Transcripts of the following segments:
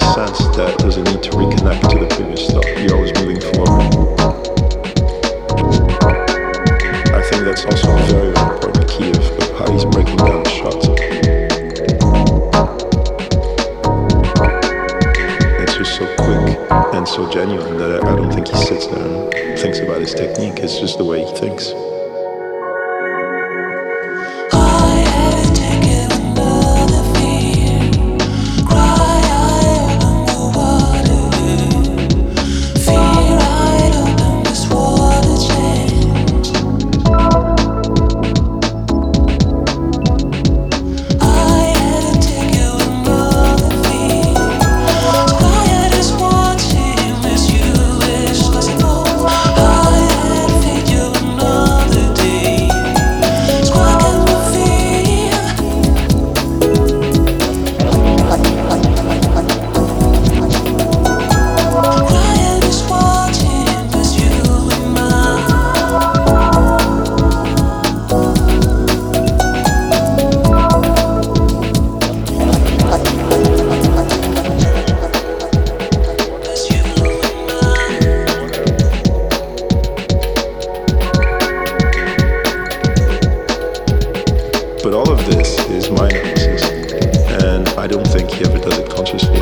sense that there's a need to reconnect to the previous stuff. You're always moving forward. I think that's also a very, very important key of how he's breaking down the shots. It's just so quick and so genuine that I don't think he sits there and thinks about his technique. It's just the way he thinks. But all of this is my analysis, and I don't think he ever does it consciously.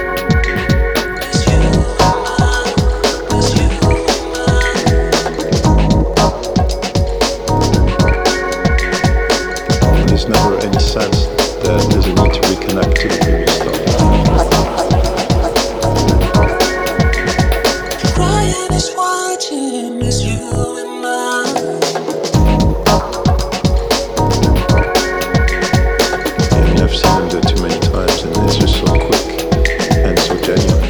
There's never any sense that there's a need to reconnect to the previous stuff. Ryan is watching as you and I've seen him do it too many times, and it's just so quick and so genuine.